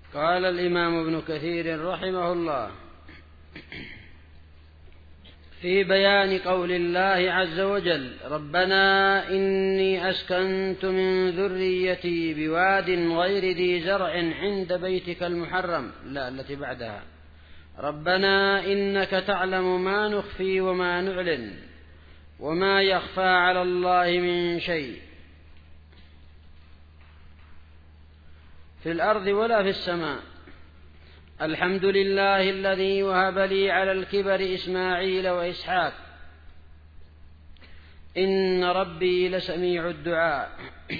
قال الإمام ابن كثير رحمه الله في بيان قول الله عز وجل: ربنا إني أسكنت من ذريتي بواد غير ذي زرع عند بيتك المحرم، لا التي بعدها: ربنا إنك تعلم ما نخفي وما نعلن وما يخفى على الله من شيء في الأرض ولا في السماء. الحمد لله الذي وهب لي على الكبر إسماعيل وإسحاق إن ربي لسميع الدعاء.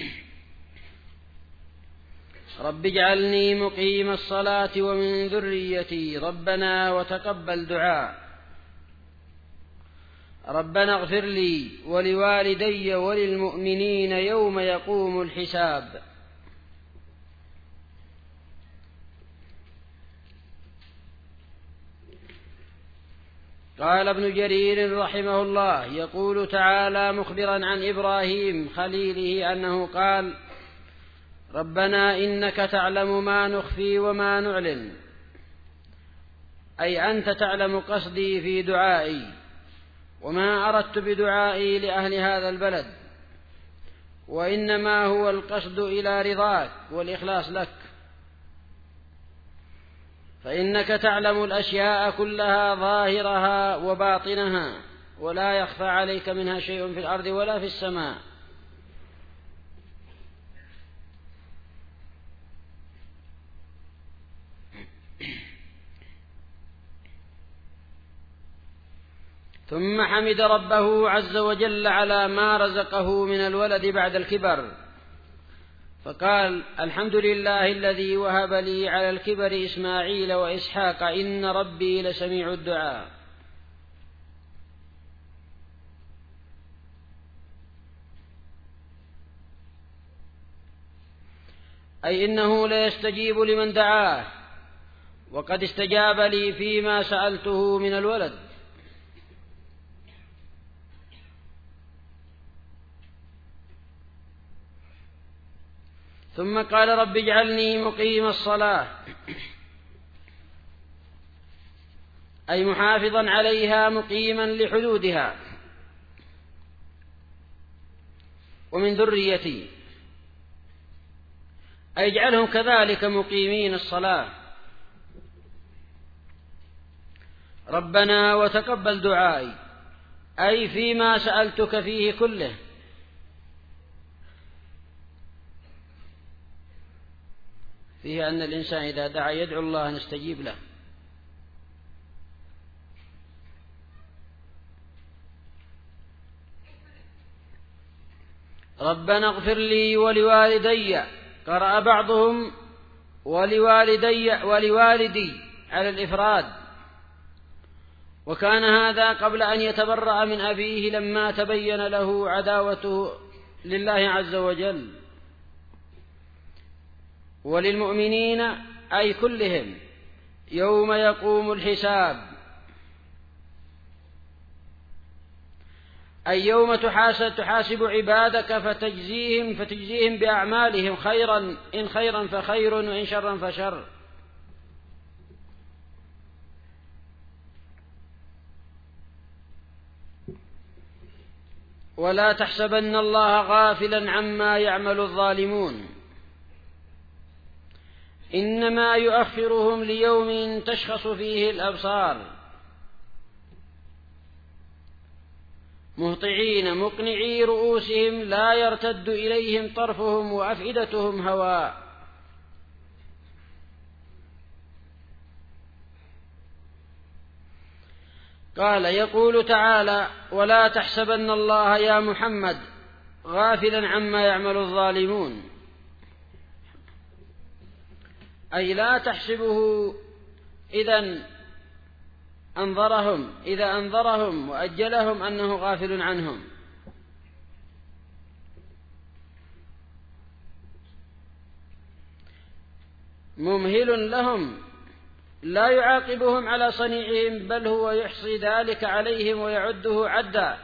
رب اجعلني مقيم الصلاة ومن ذريتي ربنا وتقبل دعاء. ربنا اغفر لي ولوالدي وللمؤمنين يوم يقوم الحساب. قال ابن جرير رحمه الله يقول تعالى مخبرا عن إبراهيم خليله أنه قال: ربنا إنك تعلم ما نخفي وما نعلن، أي أنت تعلم قصدي في دعائي وما أردت بدعائي لأهل هذا البلد، وإنما هو القصد إلى رضاك والإخلاص لك، فإنك تعلم الأشياء كلها ظاهرها وباطنها ولا يخفى عليك منها شيء في الأرض ولا في السماء. ثم حمد ربه عز وجل على ما رزقه من الولد بعد الكبر، فقال: الحمد لله الذي وهب لي على الكبر إسماعيل وإسحاق إن ربي لسميع الدعاء. أي إنه ليستجيب لمن دعاه، وقد استجاب لي فيما سألته من الولد. ثم قال: رب اجعلني مقيم الصلاة، أي محافظا عليها مقيما لحدودها، ومن ذريتي، أي اجعلهم كذلك مقيمين الصلاة. ربنا وتقبل دعائي، أي فيما سألتك فيه كله. فيه أن الإنسان إذا دعا يدعو الله نستجيب له. ربنا اغفر لي ولوالدي، قرأ بعضهم ولوالدي على الإفراد، وكان هذا قبل أن يتبرأ من أبيه لما تبين له عداوته لله عز وجل. وللمؤمنين أي كلهم يوم يقوم الحساب، أي يوم تحاسب عبادك فتجزيهم بأعمالهم، خيرا إن خيرا فخير وإن شرا فشر. ولا تحسبن الله غافلا عما يعمل الظالمون، إنما يؤخرهم ليوم تشخص فيه الأبصار، مهطعين مقنعي رؤوسهم لا يرتد إليهم طرفهم وأفئدتهم هواء. قال يقول تعالى: ولا تحسبن الله يا محمد غافلا عما يعمل الظالمون، أي لا تحسبه إذا أنظرهم وأجلهم أنه غافل عنهم، ممهل لهم لا يعاقبهم على صنيعهم، بل هو يحصي ذلك عليهم ويعده عدا.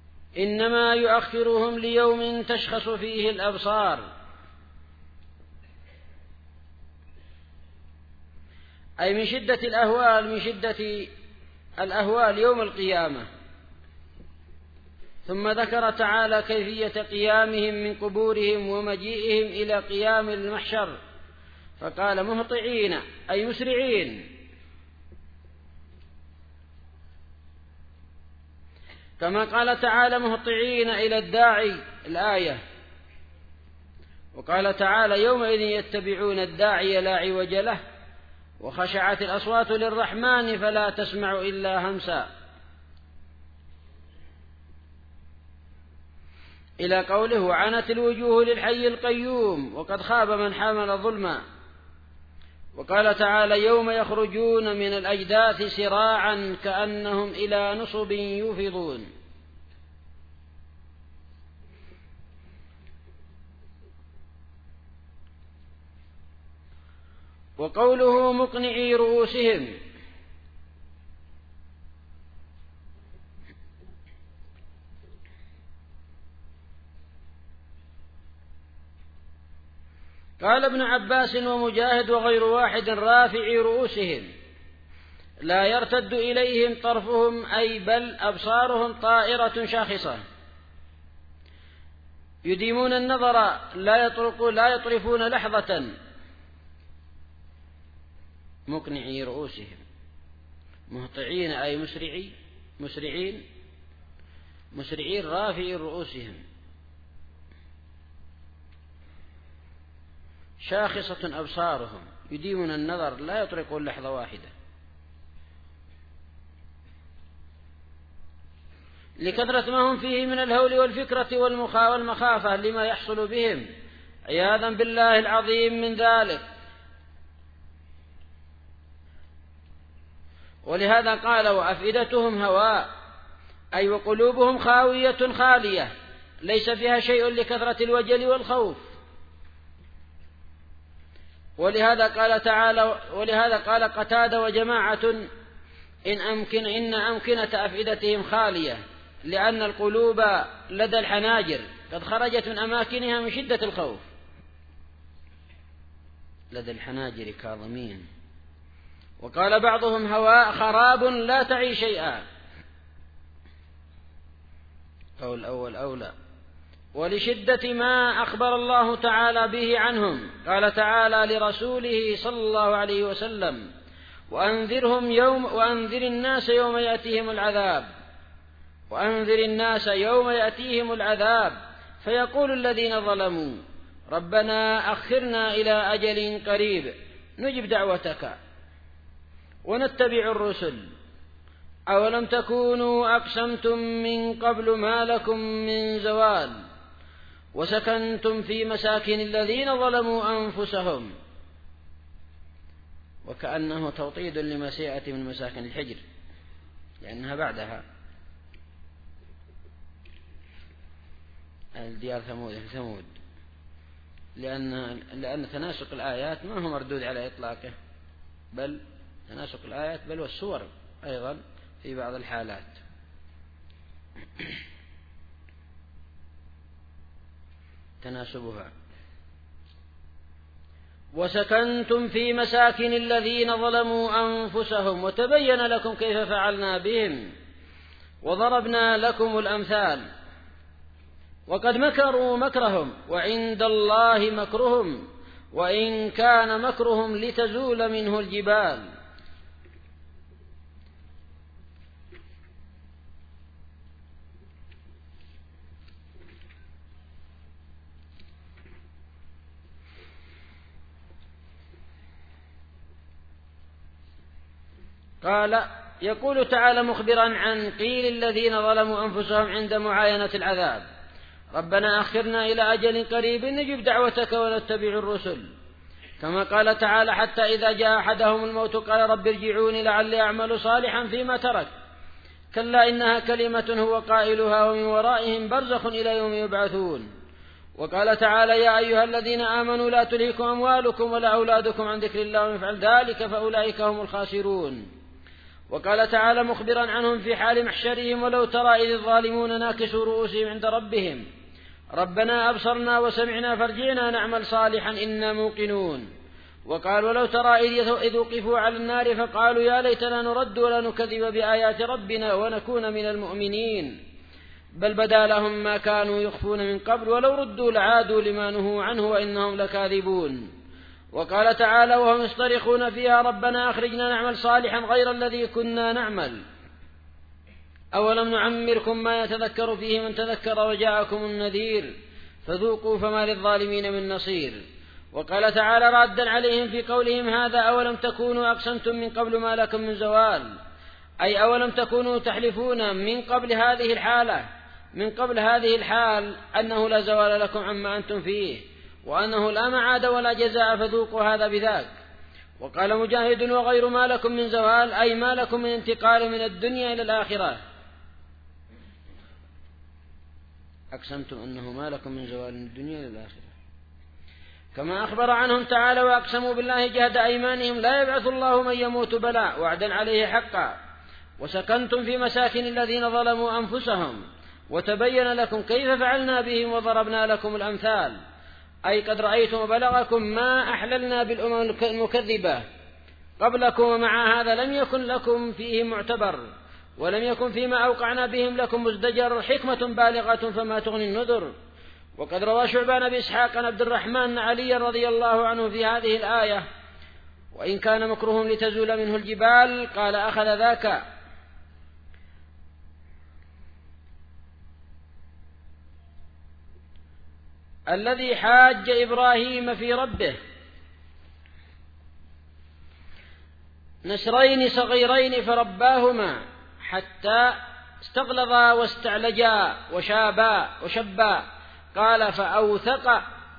إنما يؤخرهم ليوم تشخص فيه الأبصار، أي من شدة الأهوال، من شدة الأهوال يوم القيامة. ثم ذكر تعالى كيفية قيامهم من قبورهم ومجيئهم إلى قيام المحشر، فقال مهطعين أي مسرعين، كما قال تعالى مهطعين إلى الداعي الآية. وقال تعالى يومئذ يتبعون الداعي لا عوج له وخشعت الأصوات للرحمن فلا تسمع إلا همسا، إلى قوله وعنت الوجوه للحي القيوم وقد خاب من حمل ظلما. وقال تعالى يوم يخرجون من الأجداث سراعا كأنهم إلى نصب يوفضون. وقوله مقنعي رؤوسهم، قال ابن عباس ومجاهد وغير واحد رافعي رؤوسهم لا يرتد إليهم طرفهم، أي بل أبصارهم طائرة شاخصة يديمون النظر لا يطرفون لحظة. مقنعي رؤوسهم، مهطعين أي مسرعين رافعي رؤوسهم، شاخصة أبصارهم يديمون النظر لا يطرقون لحظة واحدة، لكثرة ما هم فيه من الهول والفكرة والمخافة لما يحصل بهم عياذا بالله العظيم من ذلك. ولهذا قال وأفئدتهم هواء، أي وقلوبهم خاوية خالية ليس فيها شيء لكثرة الوجل والخوف. ولهذا قال قتادة وجماعة إن أمكنة أفئدتهم خالية، لأن القلوب لدى الحناجر قد خرجت من أماكنها من شدة الخوف. لدى الحناجر كاظمين. وقال بعضهم هواء خراب لا تعي شيئا، قول الأول أولى. ولشدة ما أخبر الله تعالى به عنهم قال تعالى لرسوله صلى الله عليه وسلم وأنذر الناس يوم يأتيهم العذاب فيقول الذين ظلموا ربنا أخرنا إلى أجل قريب نجب دعوتك ونتبع الرسل أولم تكونوا أقسمتم من قبل ما لكم من زوال وسكنتم في مساكن الذين ظلموا أنفسهم. وكأنه توطيد لما سيأتي من مساكن الحجر لأنها بعدها الديار ثمود، لأن تناسق الآيات ما هو مردود على إطلاقه، بل تناسق الآيات بل والسور أيضا في بعض الحالات. تناسبها. وسكنتم في مساكن الذين ظلموا أنفسهم وتبين لكم كيف فعلنا بهم وضربنا لكم الأمثال وقد مكروا مكرهم وعند الله مكرهم وإن كان مكرهم لتزول منه الجبال. قال يقول تعالى مخبرا عن قيل الذين ظلموا أنفسهم عند معاينة العذاب ربنا أخرنا إلى أجل قريب نجب دعوتك ونتبع الرسل، كما قال تعالى حتى إذا جاء أحدهم الموت قال رب ارجعوني لعلي أعمل صالحا فيما ترك كلا إنها كلمة هو قائلها ومن ورائهم برزخ إلى يوم يبعثون. وقال تعالى يا أيها الذين آمنوا لا تلهكم أموالكم ولا أولادكم عن ذكر الله ومن يفعل ذلك فأولئك هم الخاسرون. وقال تعالى مخبرا عنهم في حال محشرهم ولو ترى إذ الظالمون ناكسوا رؤوسهم عند ربهم ربنا أبصرنا وسمعنا فارجعنا نعمل صالحا إنا موقنون. وقال ولو ترى إذ وقفوا على النار فقالوا يا ليتنا نرد ولا نكذب بآيات ربنا ونكون من المؤمنين بل بدا لهم ما كانوا يخفون من قبل ولو ردوا لعادوا لما نهوا عنه وإنهم لكاذبون. وقال تعالى وهم يصطرخون فيها ربنا أخرجنا نعمل صالحا غير الذي كنا نعمل أولم نعمركم ما يتذكر فيه من تذكر وجاءكم النذير فذوقوا فما للظالمين من نصير. وقال تعالى ردا عليهم في قولهم هذا أولم تكونوا أقسمتم من قبل ما لكم من زوال، أي أولم تكونوا تحلفون من قبل هذه الحال أنه لا زوال لكم عما أنتم فيه وأنه لا معاد ولا جزاء فذوقوا هذا بذاك. وقال مجاهد وغير ما لكم من زوال أي ما لكم من انتقال من الدنيا إلى الآخرة. أقسمتم أنه ما لكم من زوال من الدنيا إلى الآخرة كما أخبر عنهم تعالى وأقسموا بالله جهد أيمانهم لا يبعث الله من يموت بلى وعدا عليه حقا. وسكنتم في مساكن الذين ظلموا أنفسهم وتبين لكم كيف فعلنا بهم وضربنا لكم الأمثال، أي قد رأيتم وبلغكم ما أحللنا بالأمم المكذبة قبلكم ومع هذا لم يكن لكم فيه معتبر ولم يكن فيما أوقعنا بهم لكم مزدجر حكمة بالغة فما تغني النذر. وقد روى شعبان بإسحاق عن عبد الرحمن علي رضي الله عنه في هذه الآية وإن كان مكرهم لتزول منه الجبال قال أخذ ذاك الذي حاج إبراهيم في ربه نسرين صغيرين فرباهما حتى استغلظا واستعلجا وشبا قال فأوثق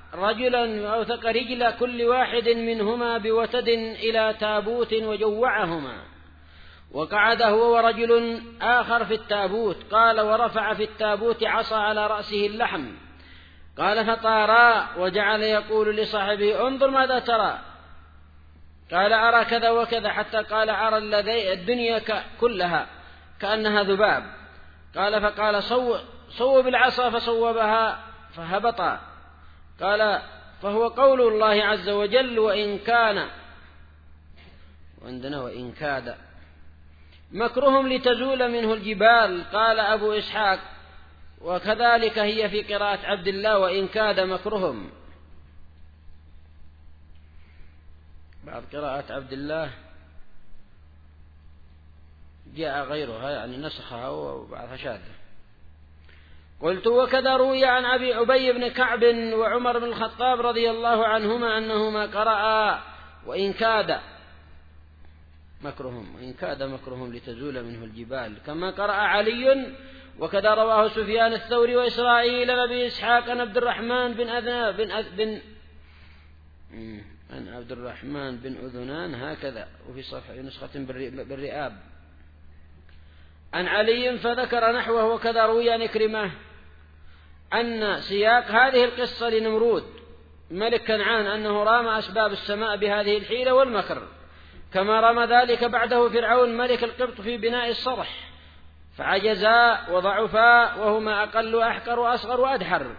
رجل كل واحد منهما بوتد إلى تابوت وجوعهما وقعد هو ورجل آخر في التابوت قال ورفع في التابوت عصا على رأسه اللحم قال فطارا وجعل يقول لصاحبه انظر ماذا ترى قال أرى كذا وكذا حتى قال أرى الدنيا كلها كأنها ذباب قال فقال صوب العصا فصوبها فهبطا قال فهو قول الله عز وجل وإن كان وعندنا وإن كاد مكرهم لتزول منه الجبال. قال أبو إسحاق وكذلك هي في قراءة عبد الله وإن كاد مكرهم. بعض قراءة عبد الله جاء غيرها يعني نسخها وبعضها شاذة. قلت وكذا روي عن أبي بن كعب وعمر بن الخطاب رضي الله عنهما أنهما قرأ وإن كاد مكرهم لتزول منه الجبال كما قرأ علي. وكذا رواه سفيان الثوري وإسرائيل عن أبي إسحاق عن عبد الرحمن بن أذنان هكذا وفي صفحة نسخة بالرئاب عن علي فذكر نحوه. وكذا روي عن إكرمة أن سياق هذه القصة لنمرود ملك كنعان أنه رام أسباب السماء بهذه الحيلة والمكر كما رام ذلك بعده فرعون ملك القبط في بناء الصرح فعجزا وضعفا وهما أقل وأحقر وأصغر وأدحر.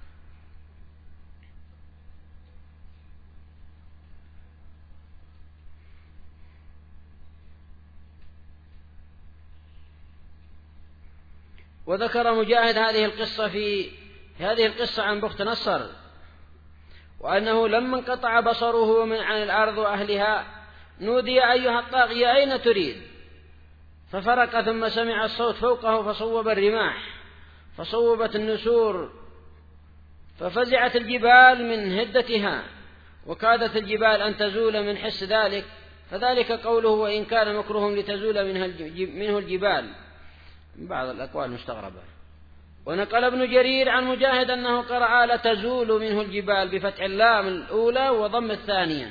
وذكر مجاهد هذه القصة عن بخت نصر وأنه لما انقطع بصره عن الأرض وأهلها نودي أيها الطاغية أين تريد ففرق ثم سمع الصوت فوقه فصوب الرماح فصوبت النسور ففزعت الجبال من هدتها وكادت الجبال أن تزول من حس ذلك فذلك قوله وإن كان مكرهم لتزول منه الجبال. بعض الأقوال مستغربة. ونقل ابن جرير عن مجاهد أنه قرأ لتزول منه الجبال بفتح اللام الأولى وضم الثانية.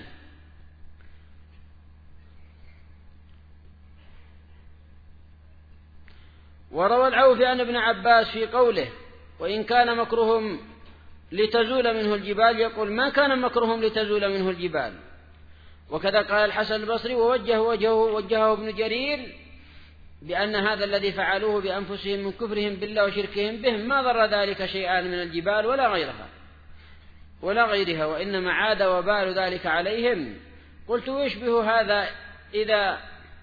وروى العوفي عن ابن عباس في قوله وإن كان مكرهم لتزول منه الجبال يقول ما كان مكرهم لتزول منه الجبال. وكذا قال الحسن البصري ووجهه ابن جرير بأن هذا الذي فعلوه بأنفسهم من كفرهم بالله وشركهم به ما ضر ذلك شيئا من الجبال ولا غيرها. ولا غيرها، وإنما عاد وبال ذلك عليهم. قلت يشبه هذا إذا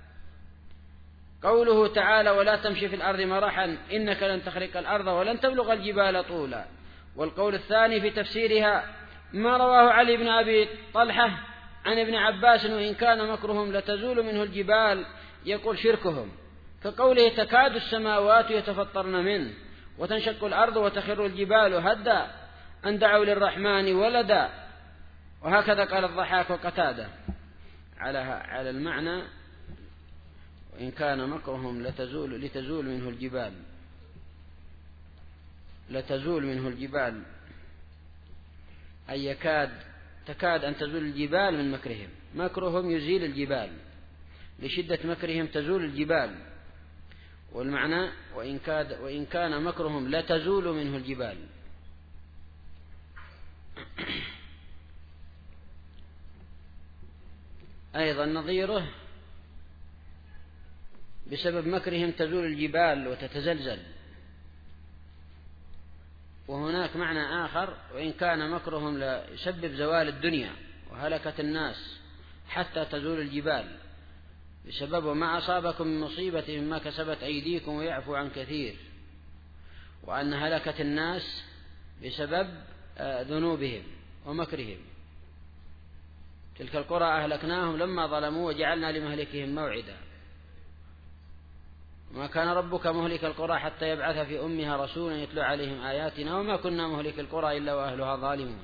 قوله تعالى ولا تمشي في الأرض مرحا إنك لن تخرق الأرض ولن تبلغ الجبال طولا. والقول الثاني في تفسيرها ما رواه علي بن أبي طلحة عن ابن عباس وإن كان مكرهم لتزول منه الجبال، يقول شركهم، كقوله تكاد السماوات يتفطرن منه وتنشق الأرض وتخر الجبال هدا أن دعوا للرحمن ولدا. وهكذا قال الضحاك وقتادة على المعنى وإن كان مكرهم لتزول منه الجبال، لتزول منه الجبال أي تكاد أن تزول الجبال من مكرهم. مكرهم يزيل الجبال، لشدة مكرهم تزول الجبال. والمعنى وإن كان مكرهم لتزول منه الجبال. أيضا نظيره بسبب مكرهم تزول الجبال وتتزلزل. وهناك معنى آخر وإن كان مكرهم ليسبب زوال الدنيا وهلكة الناس حتى تزول الجبال بسبب ما أصابكم من مصيبة مما كسبت أيديكم ويعفو عن كثير، وأن هلكة الناس بسبب ذنوبهم ومكرهم. تلك القرى أهلكناهم لما ظلموا وجعلنا لمهلكهم موعدا ما كان ربك مهلك القرى حتى يبعث في أمها رسولا يتلو عليهم آياتنا وما كنا مهلك القرى إلا وأهلها ظالمون.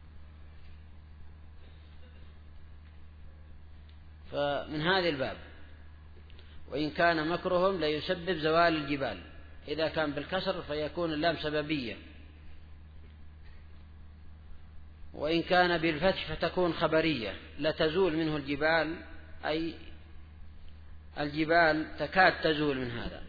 فمن هذا الباب وإن كان مكرهم ليسبب زوال الجبال، إذا كان بالكسر فيكون اللام سببية، وإن كان بالفتح فتكون خبرية. لتزول منه الجبال أي الجبال تكاد تزول من هذا.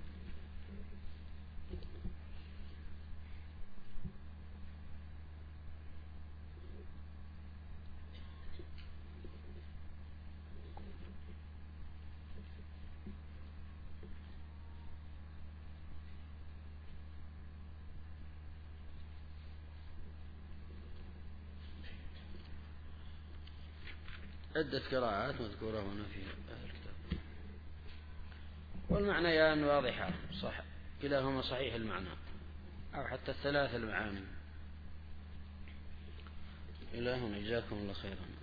عدة قراءات مذكورة هنا في الكتاب، والمعنيان واضحة صح، كلاهما صحيح المعنى أو حتى الثلاث المعاني. إلهنا جزاكم الله خيرا.